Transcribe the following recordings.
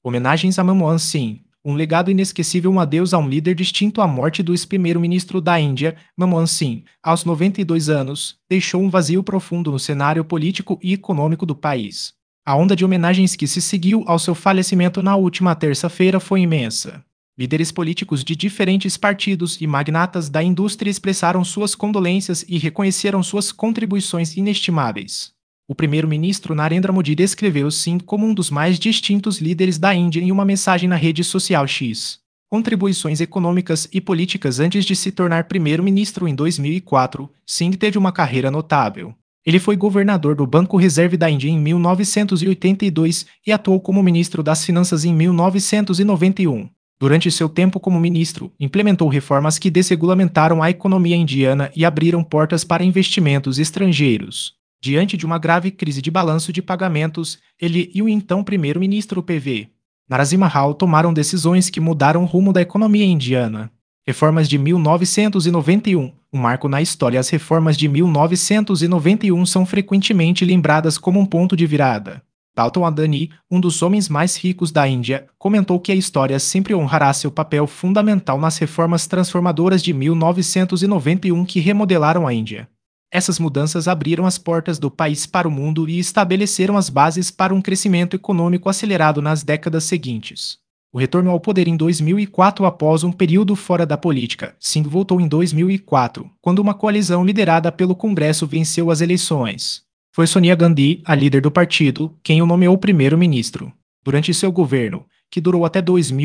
Homenagens a Manmohan Singh. Um legado inesquecível, um adeus a um líder distinto. À morte do ex-primeiro-ministro da Índia, Manmohan Singh, aos 92 anos, deixou um vazio profundo no cenário político e econômico do país. A onda de homenagens que se seguiu ao seu falecimento na última terça-feira foi imensa. Líderes políticos de diferentes partidos e magnatas da indústria expressaram suas condolências e reconheceram suas contribuições inestimáveis. O primeiro-ministro Narendra Modi descreveu Singh como um dos mais distintos líderes da Índia em uma mensagem na rede social X. Contribuições econômicas e políticas. Antes de se tornar primeiro-ministro em 2004, Singh teve uma carreira notável. Ele foi governador do Banco Reserve da Índia em 1982 e atuou como ministro das Finanças em 1991. Durante seu tempo como ministro, implementou reformas que desregulamentaram a economia indiana e abriram portas para investimentos estrangeiros. Diante de uma grave crise de balanço de pagamentos, ele e o então primeiro-ministro PV Narasimha Rao tomaram decisões que mudaram o rumo da economia indiana. Reformas de 1991, um marco na história. As reformas de 1991 são frequentemente lembradas como um ponto de virada. Dalton Adani, um dos homens mais ricos da Índia, comentou que a história sempre honrará seu papel fundamental nas reformas transformadoras de 1991 que remodelaram a Índia. Essas mudanças abriram as portas do país para o mundo e estabeleceram as bases para um crescimento econômico acelerado nas décadas seguintes. O retorno ao poder em 2004. Após um período fora da política, Singh voltou em 2004, quando uma coalizão liderada pelo Congresso venceu as eleições. Foi Sonia Gandhi, a líder do partido, quem o nomeou primeiro-ministro. Durante seu governo, que durou até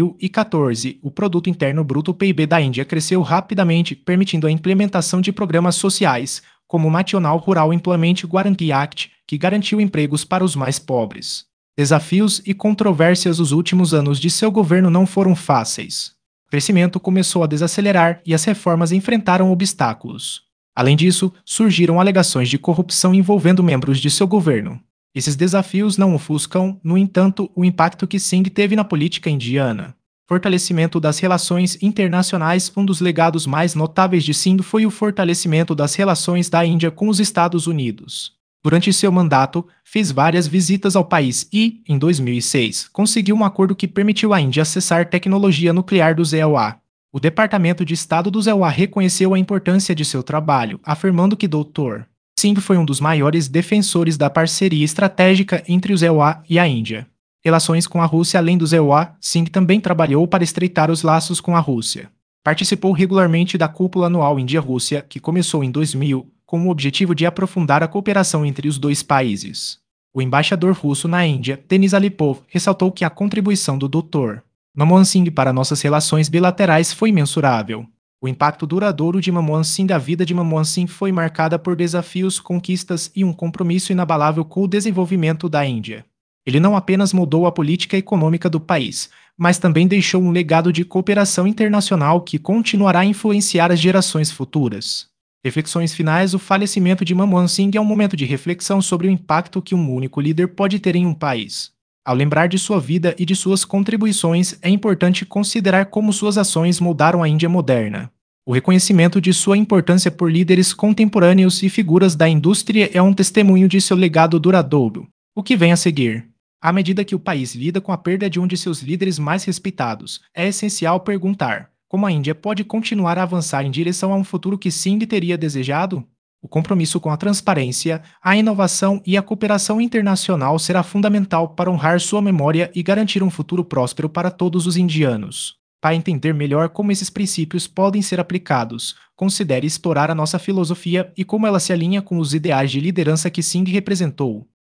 2014, o Produto Interno Bruto (PIB) da Índia cresceu rapidamente, permitindo a implementação de programas sociais, como o National Rural Employment Guarantee Act, que garantiu empregos para os mais pobres. Desafios e controvérsias. Os últimos anos de seu governo não foram fáceis. O crescimento começou a desacelerar e as reformas enfrentaram obstáculos. Além disso, surgiram alegações de corrupção envolvendo membros de seu governo. Esses desafios não ofuscam, no entanto, o impacto que Singh teve na política indiana. Fortalecimento das relações internacionais. Um dos legados mais notáveis de Singh foi o fortalecimento das relações da Índia com os Estados Unidos. Durante seu mandato, fez várias visitas ao país e, em 2006, conseguiu um acordo que permitiu à Índia acessar tecnologia nuclear do ZEUA. O Departamento de Estado do ZEUA reconheceu a importância de seu trabalho, afirmando que Dr. Singh foi um dos maiores defensores da parceria estratégica entre o ZEUA e a Índia. Relações com a Rússia. Além do ZEUA, Singh também trabalhou para estreitar os laços com a Rússia. Participou regularmente da cúpula anual Índia-Rússia, que começou em 2000, com o objetivo de aprofundar a cooperação entre os dois países. O embaixador russo na Índia, Denis Alipov, ressaltou que a contribuição do Dr. Manmohan Singh para nossas relações bilaterais foi imensurável. O impacto duradouro de Manmohan Singh. A vida de Manmohan Singh foi marcada por desafios, conquistas e um compromisso inabalável com o desenvolvimento da Índia. Ele não apenas mudou a política econômica do país, mas também deixou um legado de cooperação internacional que continuará a influenciar as gerações futuras. Reflexões finais. O falecimento de Manmohan Singh é um momento de reflexão sobre o impacto que um único líder pode ter em um país. Ao lembrar de sua vida e de suas contribuições, é importante considerar como suas ações moldaram a Índia moderna. O reconhecimento de sua importância por líderes contemporâneos e figuras da indústria é um testemunho de seu legado duradouro. O que vem a seguir? À medida que o país lida com a perda de um de seus líderes mais respeitados, é essencial perguntar: como a Índia pode continuar a avançar em direção a um futuro que Singh teria desejado? O compromisso com a transparência, a inovação e a cooperação internacional será fundamental para honrar sua memória e garantir um futuro próspero para todos os indianos. Para entender melhor como esses princípios podem ser aplicados, considere explorar a nossa filosofia e como ela se alinha com os ideais de liderança que Singh representou.